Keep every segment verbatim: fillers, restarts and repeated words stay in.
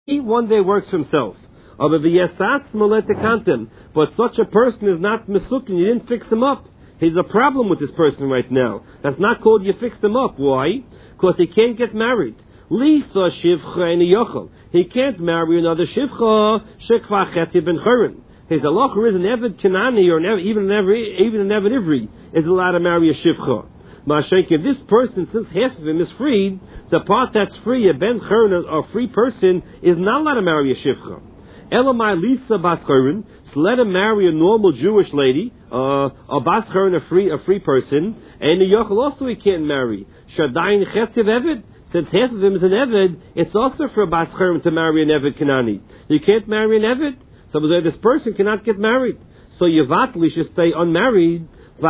He one day works for himself. But such a person is not mesukin. You didn't fix him up. He's a problem with this person right now. That's not called you fixed him up. Why? Because he can't get married. Lisa shivcha and yochel. He can't marry another shivcha. Shekva cheti ben churin. His halacha is an Eved Kanani or an, even an Eved, even an Eved Ivri is allowed to marry a shivcha. Mashenk, if this person, since half of him is freed, the part that's free, a ben churin, a free person, is not allowed to marry a shivcha. Elamai Lisa bas churin, so let him marry a normal Jewish lady, uh, a bas churin, a free, a free person, and the yochel also he can't marry. Shadayin cheti Eved. Since half of him is an Eved, it's also for a bas churin to marry an Eved Kanani. You can't marry an Eved. So this person cannot get married. So Yavatli should stay unmarried. The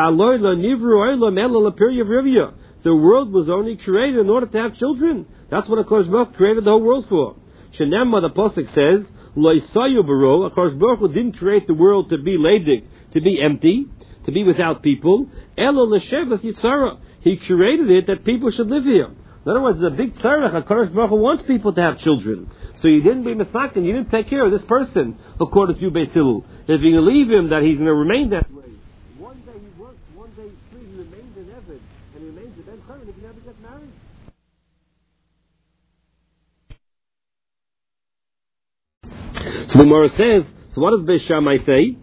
world was only created in order to have children. That's what HaKadosh Baruch Hu created the whole world for. Shenemma, the Pasuk says, HaKadosh Baruch Hu didn't create the world to be leidig, to be empty, to be without people. He created it that people should live here. In other words, there's a big tzarech. HaKadosh Baruch Hu wants people to have children. So you didn't be misakin, you didn't take care of this person, according to you, Beis Hillel. If you leave him that he's going to remain that way, one day he works, one day he's free, he remains an Eved, and he remains a Ben Churin, he can never get married. So the Gemara says, so what does Beis Shammai say?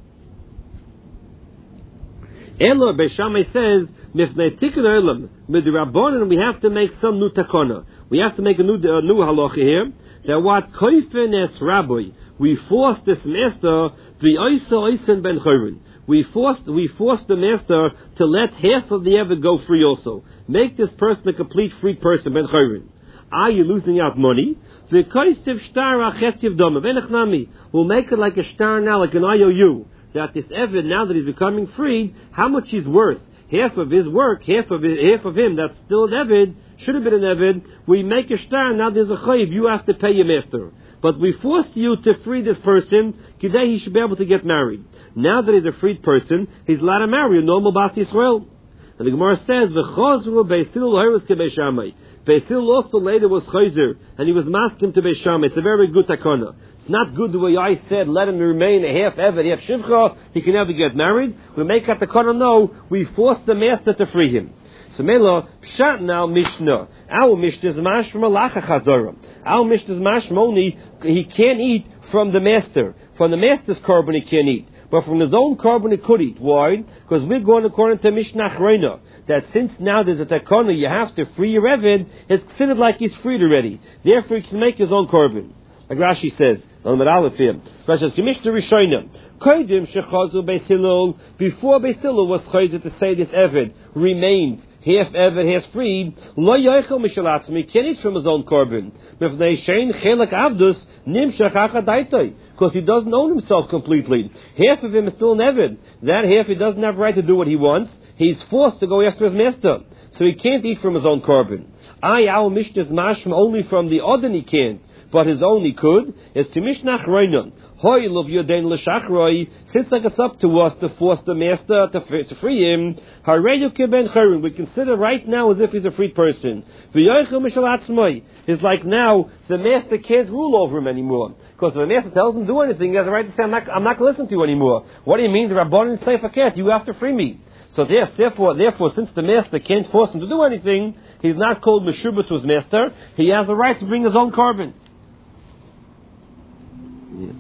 Elo, Beis Shammai says, Mifnei Tikkun Olam, with the Rabbanan, we have to make some new takana. We have to make a new, uh, new halacha here. That what koifen es rabbi, we forced this master, the oisa oisen ben churin. We forced, we forced the master to let half of the Eved go free also. Make this person a complete free person, ben churin. Are you losing out money? The koisiv shtar achetiv doma, benachnami. We'll make it like a shtar now, like an I O U. That this Eved, now that he's becoming free, how much he's worth. Half of his work, half of his, half of him that's still an Eved, should have been an Eved, we make a shtar, now there's a chayiv, you have to pay your master. But we forced you to free this person, today he should be able to get married. Now that he's a freed person, he's allowed to marry a normal Bas Yisrael. And the Gemara says, V'chozru Beis Hillel horos ke Beis Shammai. Beis Hillel also later was chayzer, and he was masking to Beis Shammai. It's a very good takana. It's not good the way I said, let him remain a half Eved, half Shivcha, he can never get married. We make a takana, no, we force the master to free him. So Mela, Pshat now Mishnah. Our Mishnah is mashma lacha chazara. Our Mishnah is mashma only, he can't eat from the master. From the master's korban he can't eat. But from his own korban he could eat. Why? Because we're going according to Mishnah Achreina, that since now there's a takana, you have to free your Eved, it's considered like he's freed already. Therefore he can make his own korban. Like Rashi says, Rashi says, Mishnah Rishonim, Kodim shechazu Beis Hillel, before Beis Hillel was chayzer to say this Eved remains half Eved, half freed, lo yoichel mishalatzmi, can't eat from his own korban. Mifnei shein chelak avdus nimshach achadaitoi, because he doesn't own himself completely. Half of him is still an Eved. That half he doesn't have right to do what he wants. He's forced to go after his master, so he can't eat from his own korban. I our Mishnah is mashma only from the Odin he can't, but his own he could. It's to Mishnah Achreina. Hoy lov yodein l'shachroi, since like it's up to us to force the master to, to free him, hareyu keben churin, we consider right now as if he's a free person. V'yoichel mishal atzmai, it's like now the master can't rule over him anymore. Because if the master tells him to do anything, he has a right to say, I'm not, I'm not going to listen to you anymore. What do you mean? The Rabbanan say, forget, you have to free me. So yes, therefore, therefore, since the master can't force him to do anything, he's not called meshubah to his master, he has the right to bring his own korban. Yeah.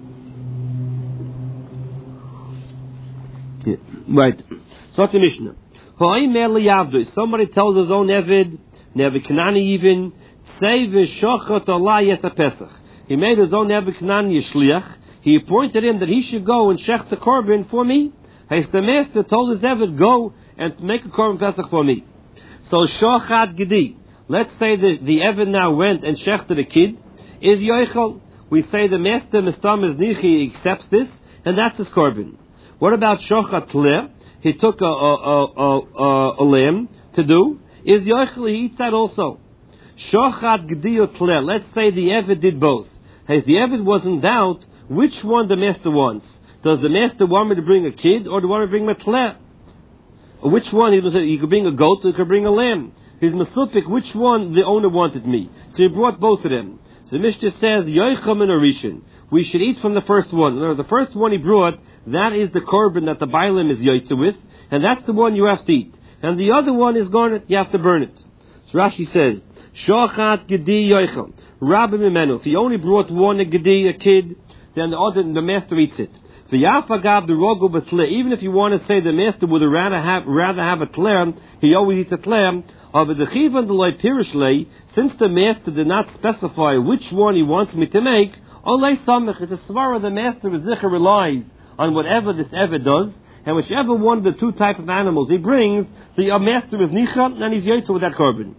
Yeah. Right. So the Mishnah. Somebody tells his own Eved, Neved Kanani even, say v'shochat Allah yetz Pesach. He made his own Neved Kanani Yishliach. He appointed him that he should go and shech the korban for me. As the master told his Eved, go and make a korban Pesach for me. So shochat gedi. Let's say that the Eved now went and shechted a kid. Is yoichel. We say the master mistam is nichi accepts this, and that's his korban. What about shochat tleh? He took a, a, a, a, a lamb to do. Is yoichel, he eats that also. Shochat gedi tleh. Let's say the Eved did both. As the Eved was in doubt, which one the master wants? Does the master want me to bring a kid, or do you want me to bring a tleh? Which one? He, was, he could bring a goat, or he could bring a lamb. He's masupik, which one the owner wanted me. So he brought both of them. So the Mishnah says, Yoicham and Arishin. We should eat from the first one. In other words, the first one he brought, that is the korban that the Bailim is Yoitza with, and that's the one you have to eat. And the other one is garnet, you have to burn it. So Rashi says, Shochat Gedi Yoicham. Rabbi Mimenu. If he only brought one, a Gedi, a kid, then the other, the master eats it. V'yafagav the rogo b'tleh. Even if you want to say the master would rather have rather have a tleh, he always eats a tleh. Of the chivan the loy pirishlei, since the master did not specify which one he wants me to make, olay samech. It's a svara the master Zichar relies on whatever this eved does, and whichever one of the two type of animals he brings, the master is nicha and he's yotze with that korban.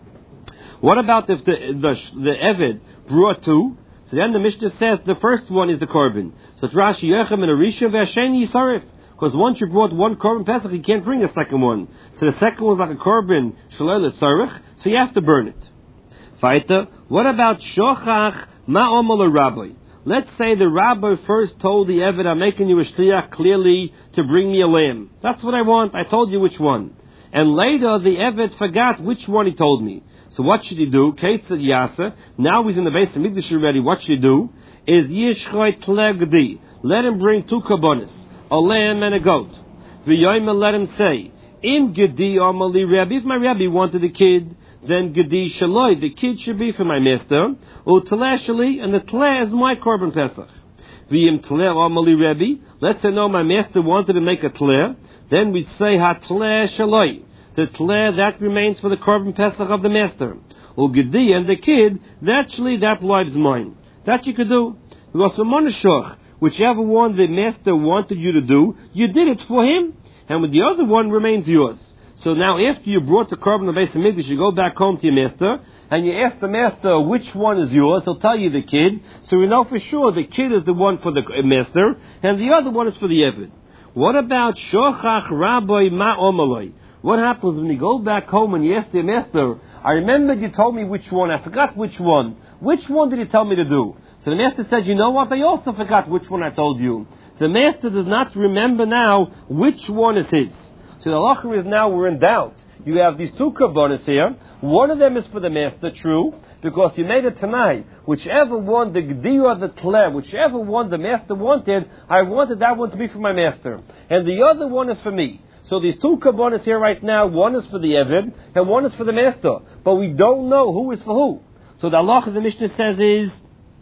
What about if the the the eved brought two? So then the Mishnah says the first one is the korban. So it's Rashi Yechem and Arisha v'Hasheni Yisarif. Because once you brought one korban pesach, you can't bring a second one. So the second one is like a korban shalel tzarich, so you have to burn it. Vaita. What about shochach ma'omal rabbi? Let's say the rabbi first told the eved, I'm making you a shliach clearly to bring me a lamb. That's what I want. I told you which one. And later the eved forgot which one he told me. So what should he do? Kate said Yasa. Now he's in the base of Mikdash already. What should he do? Is Yishchoy Tlegdi. Let him bring two karbonis, a lamb and a goat. V'yoyma, let him say, In Gedi Amali Rabbi. If my Rabbi wanted a kid, then Gedi Shaloi. The kid should be for my master. Or Tleh Shali, and the Tleh is my korban pesach. V'yim Tleh Amali Rabbi. Let's say no, my master wanted to make a Tleh. Then we'd say Ha Tleh Shaloi. The tleh, that remains for the korban pesach of the master. Ugedi, and the kid, actually that lives mine. That you could do. Because for monashach, whichever one the master wanted you to do, you did it for him, and with the other one remains yours. So now after you brought the korban of Beis Hamikdash, you go back home to your master, and you ask the master which one is yours, he'll tell you the kid, so we know for sure the kid is the one for the master, and the other one is for the eved. What about shochach rabbi ma'omaloi? What happens when you go back home and you ask the master, I remember you told me which one, I forgot which one. Which one did you tell me to do? So the master said, you know what, I also forgot which one I told you. The master does not remember now which one is his. So the halacha is now we're in doubt. You have these two karbonis here. One of them is for the master, true, because you made it tonight. Whichever one, the gdi or the tleh, whichever one the master wanted, I wanted that one to be for my master. And the other one is for me. So these two karbonis here right now, one is for the eved and one is for the master. But we don't know who is for who. So the halacha the Mishnah says is,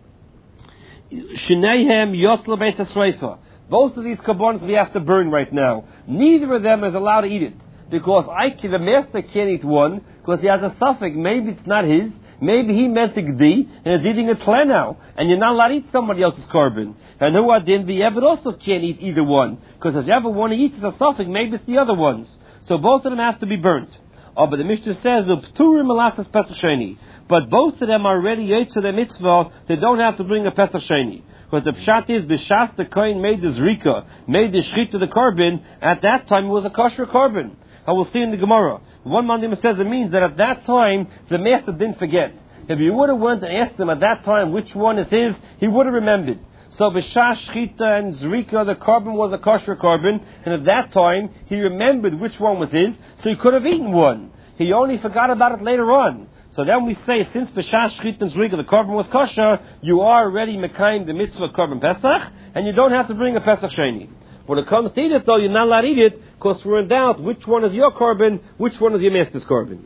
Shneihem yosla beit hasreifa. Both of these karbonis we have to burn right now. Neither of them is allowed to eat it. Because I can, the master can't eat one, because he has a suffix. Maybe it's not his. Maybe he meant the gdi, and is eating a tleh now. And you're not allowed to eat somebody else's korban. And who are then the eved also can't eat either one. Because whichever one he eats is a suffix, maybe it's the other ones. So both of them have to be burnt. Oh, but the Mishnah says, but both of them are already yotze the mitzvah, they don't have to bring a pesach sheni. Because the pshat is, b'shas the kohen made the zrika, made the shchit to the korban, at that time it was a kosher korban. I will see in the Gemara. One Mandim says it means that at that time, the master didn't forget. If you would have went and asked him at that time which one is his, he would have remembered. So b'shas shchita and zrika, the korban was a kosher korban, and at that time, he remembered which one was his, so he could have eaten one. He only forgot about it later on. So then we say, since b'shas shchita and zrika, the korban was kosher, you are already mekayim the mitzvah of korban pesach, and you don't have to bring a pesach sheni. When it comes to eat it, though, you're not allowed to eat it, because we're in doubt which one is your korban, which one is your master's korban.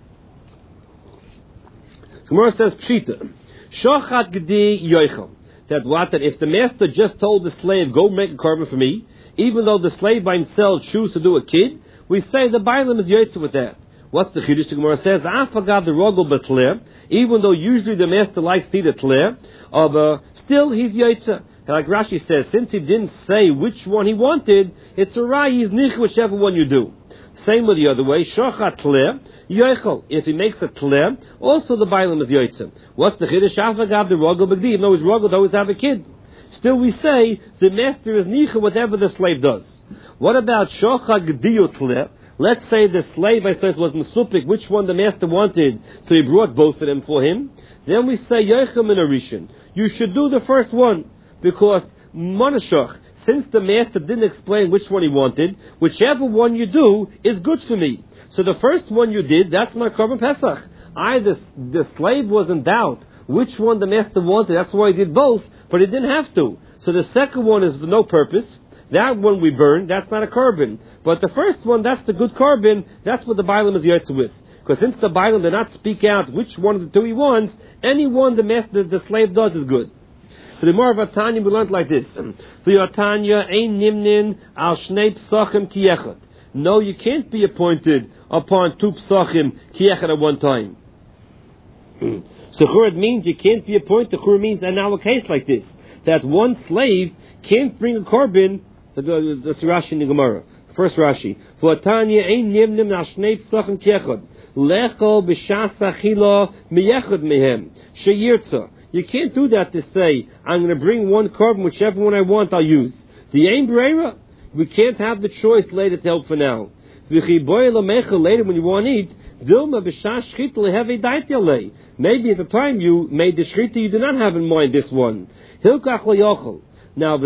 Gemara says, Pshita, Shochat Gedi Yoichel. That what? That if the master just told the slave, go make a korban for me, even though the slave by himself chooses to do a kid, we say the Bailam is yotze with that. What's the Chiddush? The Gemara says, Afagad the rogel betleh, even though usually the master likes to eat a tleh, uh, still he's yotze. Like Rashi says, since he didn't say which one he wanted, it's a rai, he's nich whichever one you do. Same with the other way, shochat tleh, yoichel. If he makes a tleh, also the bailam is yoytzim. What's the chiddush? Afagav the rogel begdi. Even though his rogel always have a kid. Still we say, the master is nicha whatever the slave does. What about shochat gdiyo tleh? Let's say the slave, I suppose, was mesupik, which one the master wanted, so he brought both of them for him. Then we say, yoichem in a rishon. You should do the first one. Because monashach, since the master didn't explain which one he wanted, whichever one you do is good for me. So the first one you did, that's my korban pesach. I, the, the slave was in doubt which one the master wanted. That's why he did both, but he didn't have to. So the second one is for no purpose. That one we burn, that's not a carbon. But the first one, that's the good carbon, that's what the Bailam is yotze with. Because since the Bailam did not speak out which one of the two he wants, any one the master, the slave does is good. So the more of Atanya we learned like this. Atanya ein nimnin al shnei psachim ki echad. No, you can't be appointed upon two psachim ki echad at one time. So chur means you can't be appointed. Chur means and now a case like this, that one slave can't bring a carbon. So that's Rashi in the Gemara. First Rashi. V'atanya ein nimnim al shnei psachim ki echad. Lechol b'shas achila miyechad mehem sheyirtza. You can't do that to say, I'm going to bring one carbon, whichever one I want, I'll use. The ain breira. We can't have the choice later to help for now. Later when you want to eat, maybe at the time you made the shchita, you did not have in mind this one. Now,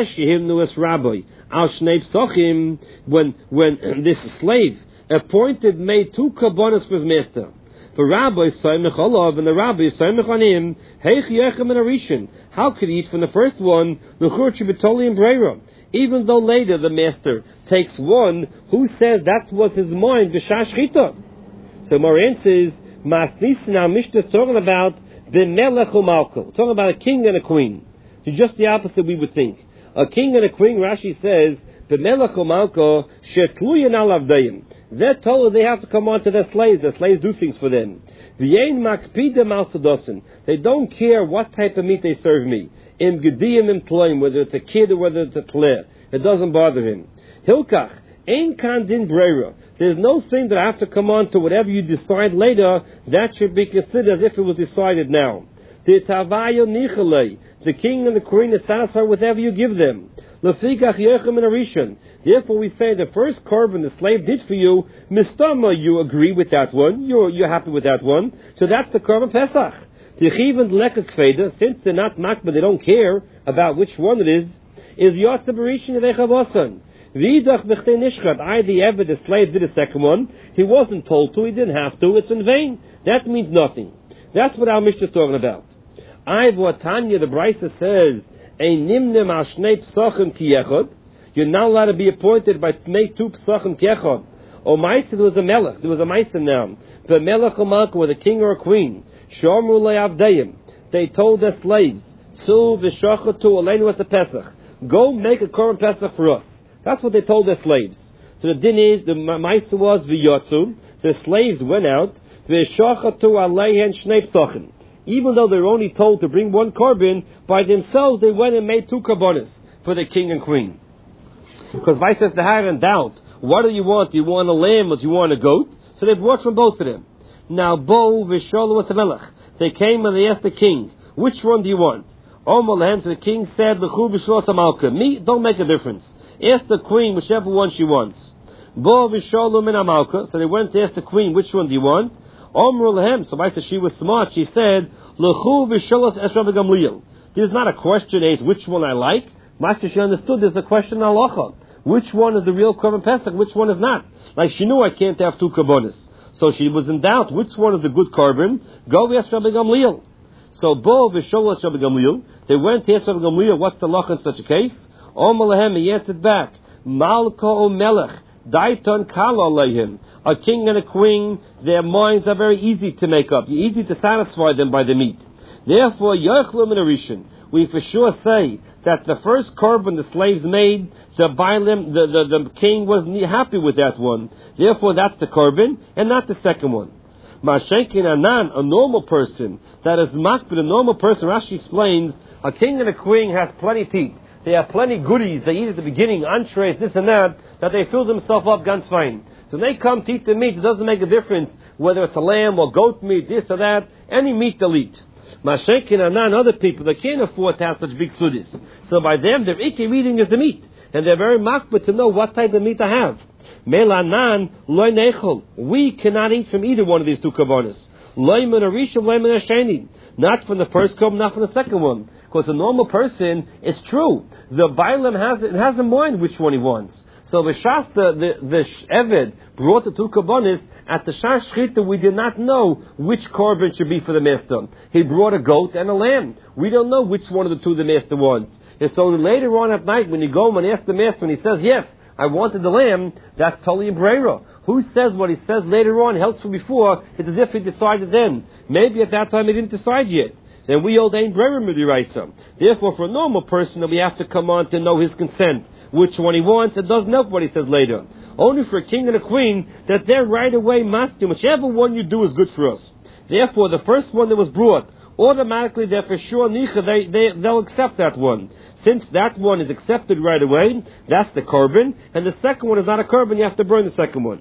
when when this slave appointed made two karbonos for his master, the rabbi saimech olav and the rabbi saimech on him, heich yechem and arishin. How could he eat from the first one? The church betoli and breira. Even though later the master takes one, who says that was his mind, b'shah shchita? So Moran says, Masnis now Mishnah is talking about the melech u'malko, talking about a king and a queen. It's just the opposite we would think. A king and a queen, Rashi says, the melech u'malko shetluyin alav dayim. They're told they have to come on to their slaves. Their slaves do things for them. V'yein makpidem al sadosin. They don't care what type of meat they serve me. Im gediyim im tloim, whether it's a kid or whether it's a tleh. It doesn't bother him. Hilkach, ein kan din breira. There's no thing that I have to come on to whatever you decide later. That should be considered as if it was decided now. The tavayo nichalei. The king and the queen are satisfied with whatever you give them. Lefikach yechem and arishan. Therefore we say the first carbon the slave did for you, mistama, you agree with that one. You're, you're happy with that one. So that's the carbon Pesach. The chiv and lekek feda, since they're not makba, they don't care about which one it is, is yotze berishin v'echavasan. V'idach b'chtei nishchat. I, the ever, the slave did the second one. He wasn't told to, he didn't have to, it's in vain. That means nothing. That's what our Mishnah is talking about. I, Tanya, the Brisa says, ein nimnem al shnei psachim ki echad. You're not allowed to be appointed by make two psachim ki echad. O Maisa, there was a melech, there was a Maisa now. The melech or malka, with a king or a queen. Shomru le'avdeim. They told their slaves, Tzu v'shachatu aleinu as a Pesach. Go make a korban Pesach for us. That's what they told their slaves. So the din is, the Maisa was v'yotzu. The slaves went out, v'shachatu aleihen shnei psachim. Even though they were only told to bring one korban, by themselves they went and made two korbanos for the king and queen. Because Vice says they had in doubt, what do you want? Do you want a lamb or do you want a goat? So they brought from both of them. Now, Bo v'sholu was the melech. They came and they asked the king, which one do you want? Omar lehem, so the king said, L'chu v'shlos amalka. Me, don't make a difference. Ask the queen whichever one she wants. Bo v'sholu min amalka. So they went to ask the queen, which one do you want? Omar lehem, so I said she was smart. She said, L'chu v'sholos es Rabbi Gamliel. This is not a question as which one I like. Master, she understood there's a question halacha. Which one is the real korban Pesach? Which one is not? Like she knew I can't have two karbonis. So she was in doubt. Which one is the good carbon? Go ask Rabbi Gamliel. So Bo v'sholas Rabbi Gamliel. They went to ask Rabbi Gamliel, what's the law in such a case? Omar lehem, he answered back, Malka o melech, daiton kala lehim. A king and a queen, their minds are very easy to make up. Easy to satisfy them by the meat. Therefore, yochlu min arishin. We for sure say that the first korban the slaves made, the Bailim, the, the, the king was happy with that one. Therefore, that's the korban, and not the second one. Mashenkin Anan, a normal person, that is makbid, a normal person, Rashi explains, a king and a queen has plenty to eat. They have plenty goodies, they eat at the beginning, entrees, this and that, that they fill themselves up ganz fine. So they come to eat the meat, it doesn't make a difference whether it's a lamb or goat meat, this or that, any meat they'll eat. Mashenkin Anan, other people, they can't afford to have such big sudis. So by them, their ikki eating is the meat. And they're very makbid to know what type of meat to have. Melanan loy nechol. We cannot eat from either one of these two karbonos. Loy min arishon, loy min hasheni. Not from the first korban, not from the second one. Because a normal person, it's true. The Bailam has it has in mind which one he wants. So the Shas, the, the, the Eved brought the two Karbonis. At the Shas Shchita, we did not know which Korban should be for the master. He brought a goat and a lamb. We don't know which one of the two the master wants. And so later on at night, when you go and ask the master, and he says, yes, I wanted the lamb, that's totally in Brera. Who says what he says later on helps from before? It's as if he decided then. Maybe at that time he didn't decide yet. Then we hold Ein Brera Midiraisa. Therefore, for a normal person, we have to come on to know his consent. Which one he wants, it doesn't help what he says later. Only for a king and a queen, that they're right away masking. Whichever one you do is good for us. Therefore, the first one that was brought, automatically they're for sure nicha, they, they, they'll accept that one. Since that one is accepted right away, that's the korban, and the second one is not a korban, you have to burn the second one.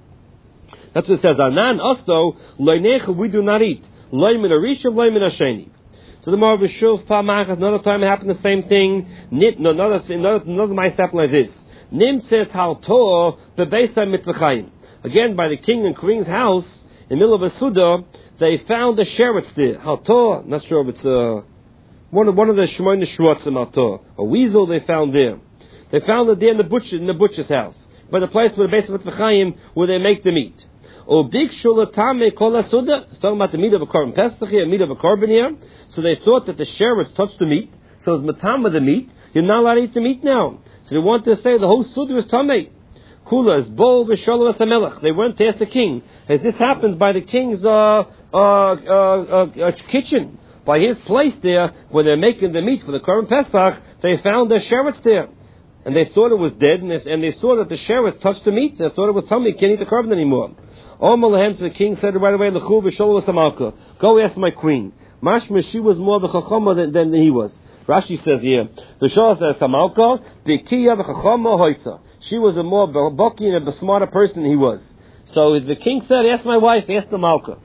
That's what it says. Anan asto loinecha, we do not eat. Loimin arishav, loimin asheni. So the more of the shul pamachas, another time it happened the same thing. Nit, no, another another another mice happened like this. Nim says haltor bebeisa mitvachayim. Again, by the king and queen's house in the middle of a suda, they found a sheretz there. Haltor, not sure if it's uh one of one of the shmoyne shrotzim haltor, a weasel they found there. They found it there in the butcher in the butcher's house, by the place where the beisa mitvachayim where they make the meat. O big shulatame kol suda. It's talking about the meat of a korban pesach here, meat of a korban here. So they thought that the sheretz touched the meat, so it's matama the meat. You're not allowed to eat the meat now. So they wanted to say the whole suda is tamei. Kula is bol v'shalom asamelech. They went to ask the king, as this happens by the king's uh, uh, uh, uh, kitchen, by his place there, where they're making the meat for the korban pesach. They found the sheretz there, and they thought it was dead, and they, and they saw that the sheretz touched the meat. They thought it was tamei. Can't eat the korban anymore. Omalahem, so the king said right away, L'chu v'shalom asamalka. Go ask my queen. Mashma, she was more b'chachama than, than he was. Rashi says here, the Shah says, Samalka, b'kiya b'chachama hoisa. She was a more bucky and a smarter person than he was. So the king said, ask my wife, ask the Malka.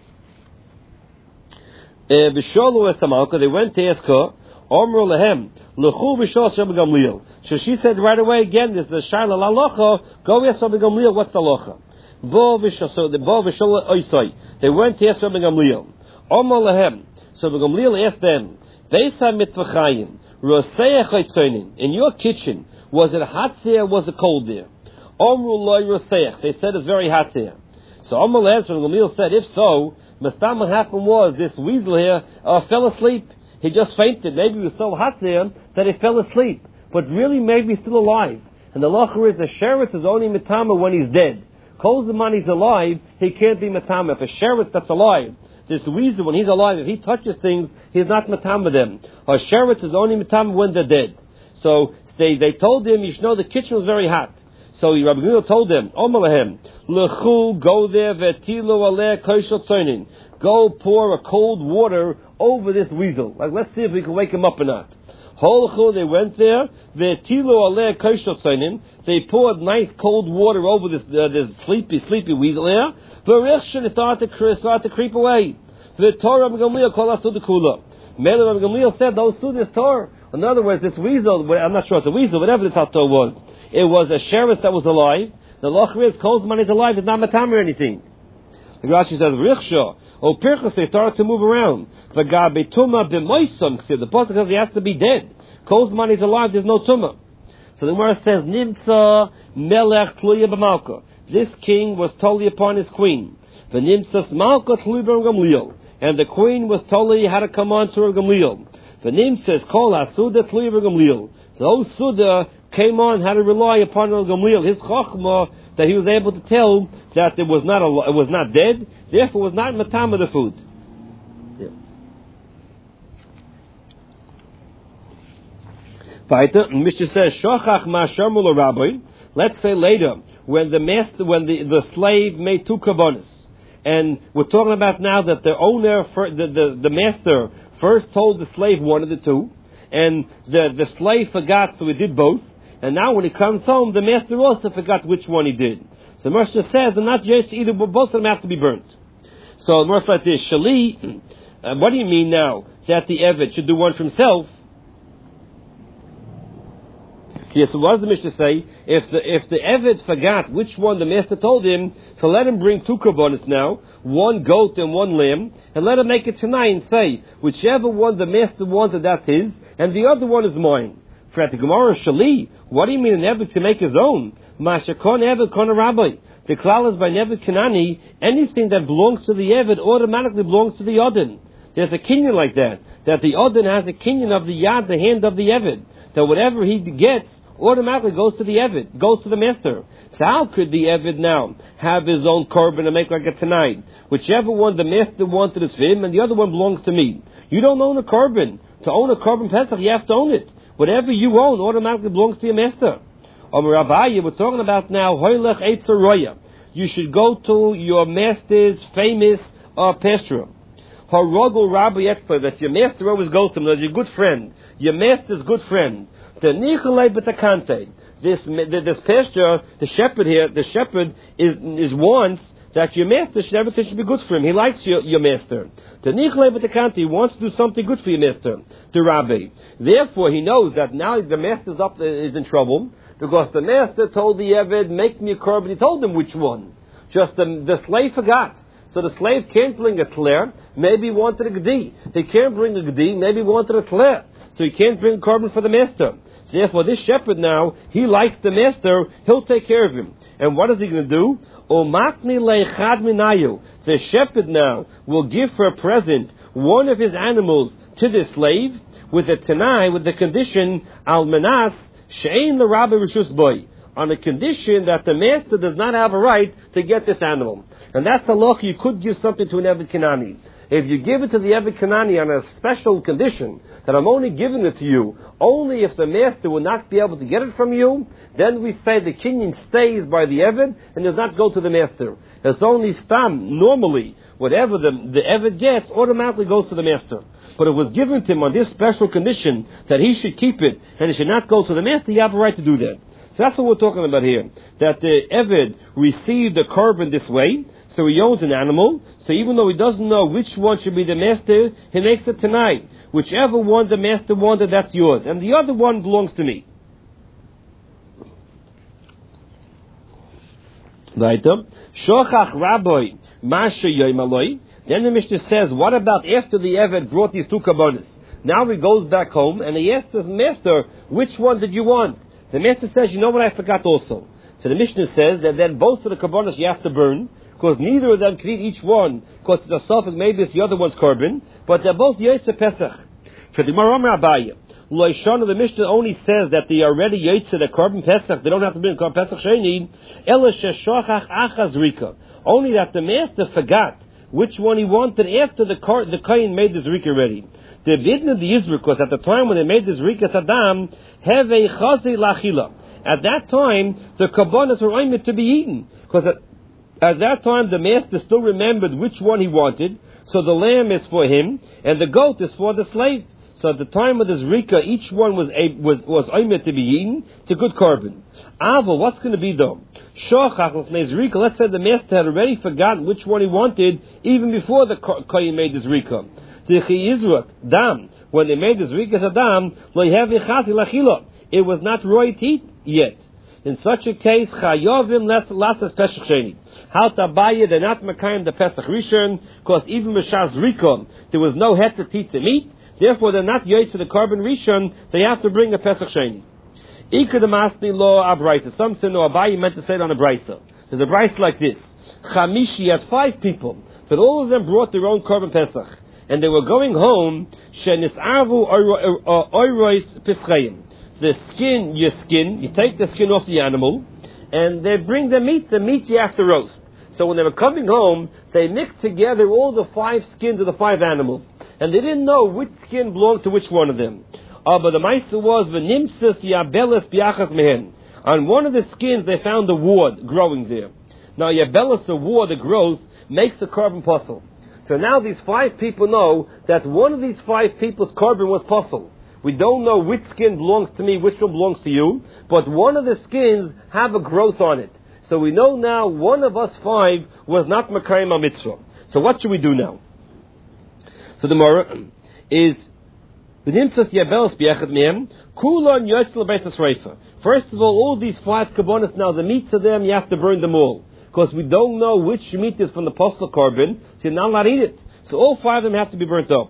B'sholu es Samalka, they went to ask her, Omru lehem, l'chu b'shol Rabbi Gamliel. So she said right away, again, there's the Shaila l'alocha, go ask Rabbi Gamliel, what's the locha? Bo v'shol, so the bo v'shol oisai. They went to ask Rabbi Gamliel. Omru lehem. So Rabbi Gamliel asked them, Beisa mitvachayim, roseach oitzoinin. In your kitchen, was it hot there, or was it cold there? Omru loy roseach. They said it's very hot there. So Omru answered, and Gamliel said, if so, Mastam, what happened was, this weasel here uh, fell asleep. He just fainted. Maybe he was so hot there that he fell asleep. But really, maybe he's still alive. And the lacher is, a sheretz is only mitama when he's dead. Kol zaman he's alive, he can't be mitama. If a sheretz that's alive, this weasel, when he's alive, if he touches things, he's not matama them. A sheretz is only matama when they're dead. So they, they told him, you should know the kitchen was very hot. So Rabbi Gamliel told them, Omalahem, Lechu, go there, Vetilo aleh koshel tzonin. Go pour a cold water over this weasel. Like, let's see if we can wake him up or not. Holchu, they went there, Vetilo aleh koshel tzonin. They poured nice cold water over this uh, this sleepy, sleepy weasel here. It started to, started to creep away. The Torah Rabbi Gamliel called us the kula. Mele Rabbi Gamliel said those sudas Torah. In other words, this weasel, I'm not sure it's a weasel, whatever the tato was, it was a sheretz that was alive. The locher is cold man is alive, it's not matam or anything. The Rashi says Riksha or Pirchas, they started to move around. The Gabe Tuma b'moisam, the pasuk says he has to be dead. Cold man is alive, there's no tumah. So the Gemara says Nimtza Melech Tluya b'Malka. This king was totally upon his queen. The Nimtzas Malka Tluya b'Gamliel. And the queen was totally had to come on to her Gamliel. The Nimtzas Kol HaSuda Tluya b'Gamliel. The whole Suda came on, had to rely upon her Gamliel. His Chochmah, that he was able to tell that it was not a, it was not dead, therefore was not matam of the food. Yeah. Weiter, Mishnah says, Shochach ma sharmul rabbi. Let's say later, when the master, when the, the slave made two kavanas, and we're talking about now that the owner, the, the, the master, first told the slave one of the two, and the, the slave forgot, so he did both, and now when he comes home, the master also forgot which one he did. So Moshe says, they're not just either, but both of them have to be burnt. So Moshe like this, Shali, uh, what do you mean now, that the Eved should do one for himself? Yes, so what does the Mishnah say? If the if the Eved forgot which one the master told him, so let him bring two korbanos now, one goat and one lamb, and let him make it tonight and say, whichever one the master wanted, that's his, and the other one is mine. For the Gemara Shali, what do you mean an Eved to make his own? Mashakon Eved Kon Rabbi. The klal is by Eved Kanani, anything that belongs to the Eved automatically belongs to the Odin. There's a kinyan like that, that the Odin has a kinyan of the Yad, the hand of the Eved, that whatever he gets automatically goes to the Eved, goes to the master. So how could the Eved now have his own korban and make like a tonight? Whichever one the master wanted is for him, and the other one belongs to me. You don't own a korban. To own a korban Pesach, you have to own it. Whatever you own automatically belongs to your master. Omer Abaye, we're talking about now, Hoylech Eitzer Roya. You should go to your master's famous uh, pasture. Harogel Rabbi Etzler, that your master always goes to him, as your good friend. Your master's good friend. The Nicholai B'Takante. This, this pasture, the shepherd here, the shepherd is, is wants that your master should everything should be good for him. He likes your, your master. The Nicholai B'Takante, he wants to do something good for your master, the Rabbi. Therefore, he knows that now the master's up, is in trouble, because the master told the Eved, make me a korban. He told him which one. Just the, the slave forgot. So the slave can't bring a tler, maybe he wanted a gedi. He can't bring a gedi, maybe he wanted a tler. So he can't bring a korban for the master. So therefore, this shepherd now, he likes the master, he'll take care of him. And what is he going to do? Omakni leichad minayu. The shepherd now will give for a present one of his animals to the slave with a tanai, with the condition al menas she'ein the rabbi rishus boy, on the condition that the master does not have a right to get this animal. And that's a loch, you could give something to an Eved Kanani. If you give it to the Eved Kanani on a special condition, that I'm only giving it to you, only if the master will not be able to get it from you, then we say the kinyan stays by the Eved and does not go to the master. It's only stam, normally, whatever the, the Eved gets automatically goes to the master. But it was given to him on this special condition that he should keep it and it should not go to the master, you have a right to do that. So that's what we're talking about here. That the Eved received a korban this way, so he owns an animal, so even though he doesn't know which one should be the master, he makes it tonight. Whichever one the master wanted, that's yours. And the other one belongs to me. Right? Shochach Rabbi Masha Yoimaloi. Then the Mishnah says, what about after the Eved brought these two kabbonis? Now he goes back home and he asks his master, which one did you want? The master says, you know what, I forgot also. So the Mishnah says that then both of the kabbonis you have to burn, because neither of them can eat each one, because it's a suffix, maybe it's the other one's korban, but they're both Yotze Pesach. For the Gemara Abaye, Loishana, the Mishnah only says that they are already Yotze, the korban Pesach, they don't have to bring korban Pesach Sheni, Ela Sheshachach Achaz Rika. Only that the master forgot which one he wanted after the kor- the Kain made this Rika ready. The Vidna the Yisra, because at the time when they made this Rika Saddam, have a Chazi Lachila. At that time, the kabbonis were aimed to be eaten, because at At that time, the master still remembered which one he wanted, so the lamb is for him, and the goat is for the slave. So at the time of this Rika, each one was was was aimed to be eaten, to good korban. Ava, what's going to be though? Shochach l'fnei Rika, let's say the master had already forgotten which one he wanted, even before the Kohen made this Rika. The Chiyizrak, Dam, when they made this Rika Sadam, lo yehavi chati lachila, it was not roy to eat yet. In such a case, chayovim lasas Pesach Sheni. How Abaye, they're not Mekayim the Pesach Rishon, because even Meshaz Rika, there was no head to teach the meat, therefore they're not Yotze to the korban Rishon, they have to bring a Pesach Sheni. Ika the Masni Lo Abraisa. Some say no, Abaye meant to say it on a Braisa. There's a Braisa like this. Chamishi had five people, but all of them brought their own korban Pesach, and they were going home, Shenis'avu Oirois Pischayim. The skin, your skin, you take the skin off the animal, and they bring the meat, the meat you have to roast. So when they were coming home, they mixed together all the five skins of the five animals, and they didn't know which skin belonged to which one of them. Uh, but the Maisa was, V'nimtzis Yabeles Biachas Mehen. On one of the skins they found a ward growing there. Now Yabeles, a ward, the growth, makes a korban puzzle. So now these five people know that one of these five people's korban was puzzle. We don't know which skin belongs to me, which one belongs to you, but one of the skins have a growth on it. So we know now one of us five was not Mekayim HaMitzvah. So what should we do now? So the Mora is, First of all, all these five kabbonis now, the meat to them, you have to burn them all. Because we don't know which meat is from the postal korban, so you're not allowed to eat it. So all five of them have to be burnt up.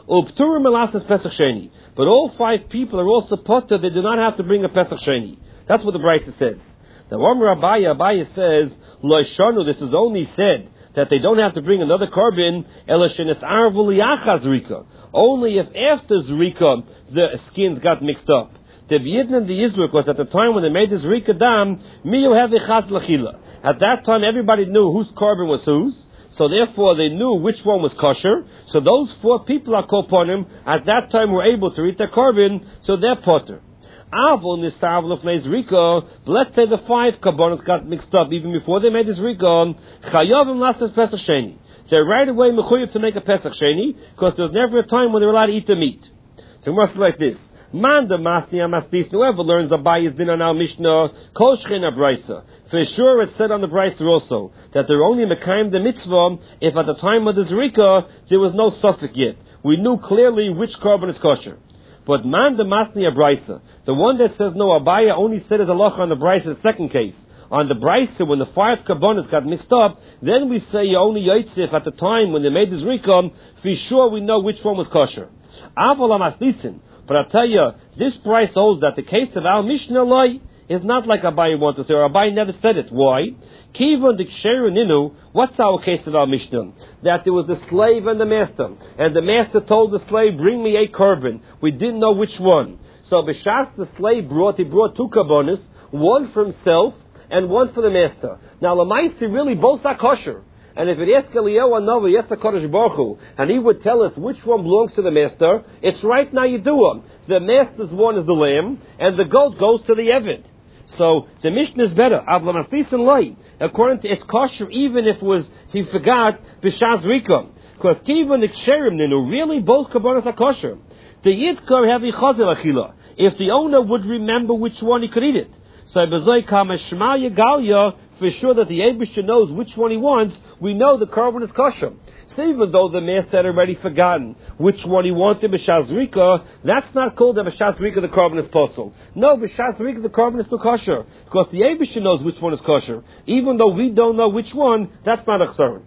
Upturim elasas Pesach Sheni. But all five people are also potter, they do not have to bring a Pesach Sheni. That's what the Brisa says. The Omer Abaya, Abaya says, Lo Shanu, this is only said that they don't have to bring another carbon, Elashenis Arvu Liachas Zrika. Only if after Zrika the skins got mixed up. The Yidden and the Yisruk was at the time when they made this Zrika Dam, Miyu Hevi Chaz Lachila. At that time everybody knew whose carbon was whose. So therefore they knew which one was kosher. So those four people are koponim at that time were able to eat their carbon, so they're potter. Avol nisavol of Rika, let's say the five karbonos got mixed up even before they made this Rika, chayavim lasas Pesach Sheni. They're right away mechuyev to make a Pesach Sheni, because there was never a time when they were allowed to eat the meat. So it must be like this. Man the masni amastis, whoever learns Abaya's din on our Mishnah, kol shchina brisa. For sure it's said on the brisa also, that they're only mekayim the mitzvah if at the time of the Zrika there was no suffix yet. We knew clearly which carbon is kosher. But man the masni brisa, the one that says no, Abaya only said as a loch on the brisa, the second case. On the brisa, when the five karbonos got mixed up, then we say you only yotzif at the time when they made the Zrika, for sure we know which one was kosher. Aval amaslisin. But I tell you, this price holds that the case of our Mishnah Loi is not like Abaye wants to say, or Abaye never said it. Why? Kivon the Ksheru Ninu, what's our case of our Mishnah? That there was the slave and the master, and the master told the slave, bring me a carbon. We didn't know which one. So B'shas the slave brought, he brought two carbonos, one for himself and one for the master. Now Lamaisi really both are kosher. And if it asks Eliyahu Hanavi, yes, the Kodesh Baruch Hu, and he would tell us which one belongs to the master, it's right now Yedua. The master's one is the lamb, and the goat goes to the Eved. So the Mishnah is better. According to it's kosher, even if it was he forgot b'shas Rika, because Kivan the Ksherim Ninu, really both karbonos are kosher. The Yidkar have chazel achila. If the owner would remember which one he could eat it. So Bezoi Kama Shema Yegalia, for sure that the Eibusher knows which one he wants, we know the carbon is kosher. So even though the master had already forgotten which one he wanted, B'shas Rika, that's not called that B'shas Rika the carbon is possible. No, B'shas Rika the carbon is still kosher, because the Eibusher knows which one is kosher. Even though we don't know which one, that's not a chsaron.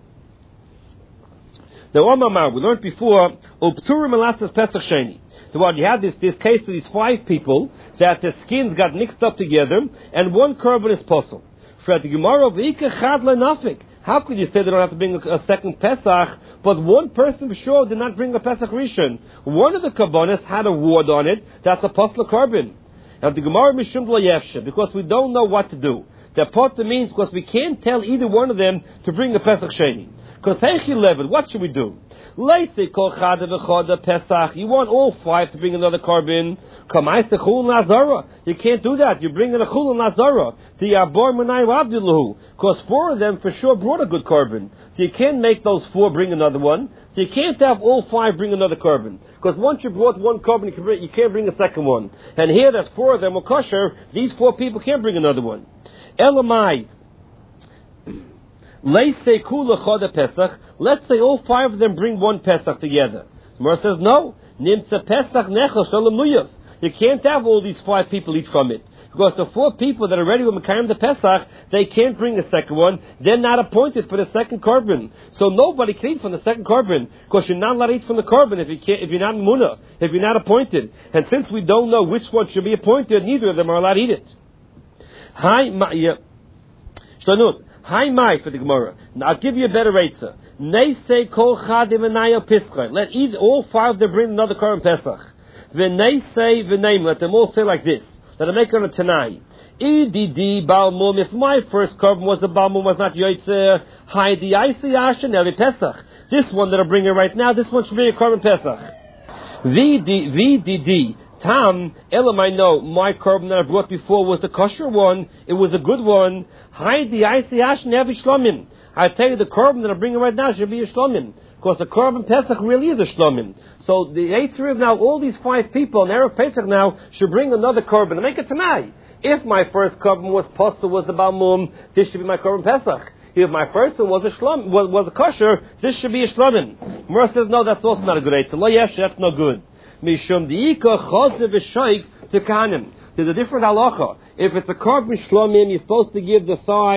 Now, Omar, we learned before, Upturim elasas Pesach Sheni. So what you had this, this case of these five people, that the skins got mixed up together, and one carbon is possible. For the Gemara of Ika Chad Lenafik. How could you say they don't have to bring a, a second Pesach, but one person for sure did not bring a Pesach Rishon? One of the Karbonos had a ward on it, that's a Posla carbon. And the Gemara Mishum Yefshe, because we don't know what to do. The Potter means because we can't tell either one of them to bring a Pesach Sheni. Because Heichi Levet, what should we do? Let's say Kol Chada V'Choda Pesach. You want all five to bring another carbon. Kamais Chulun Lazara. You can't do that. You bring in a Chulun Lazara. The Abor Menai Abdullahu. Because four of them for sure brought a good carbon. So you can't make those four bring another one. So you can't have all five bring another carbon. Because once you brought one carbon, you, can bring, you can't bring a second one. And here that four of them were kosher. These four people can't bring another one. Elamai. Let's say kula choda Pesach. Let's say all five of them bring one Pesach together. Gemara says no. Nimtza Pesach nechel shalom nuyav. You can't have all these five people eat from it, because the four people that are ready with Mekayim the Pesach, they can't bring a second one. They're not appointed for the second carbon, so nobody can eat from the second carbon, because you're not allowed to eat from the carbon if you can't, if you're not Munah, if you're not appointed. And since we don't know which one should be appointed, neither of them are allowed to eat it. Hi, ma, yeah. Shlanut. Hi, Mai, for the Gemara. Now, I'll give you a better answer. Nei say kol chadim v'naya pischa. Let either, all five of them bring another carbon Pesach. V'nei say v'neim. Let them all say like this. Let them make it on a Tanai. Ididi balmum. If my first carbon was the balmum was not yoytze, hi di aisi ashen every Pesach. This one that I'm bringing right now, this one should bring a carbon Pesach. V'didi. Tam, Elam, I know, my carbon that I brought before was the kosher one. It was a good one. Hi, the I C H never shlomim. I tell you, the carbon that I'm bringing right now should be a shlomim. Because the carbon Pesach really is a shlomim. So the answer is now, all these five people in Erev Pesach now should bring another carbon and make it tonight. If my first carbon was postal, was the balmum, this should be my carbon Pesach. If my first one was a shlom, was, was a kosher, this should be a shlomim. Mura says, no, that's also not a good answer. Lo yesh, that's no good. Mishum diika chosev v'shoik to kahanim. There's a different halacha. If it's a carbon shlomim, you're supposed to give the side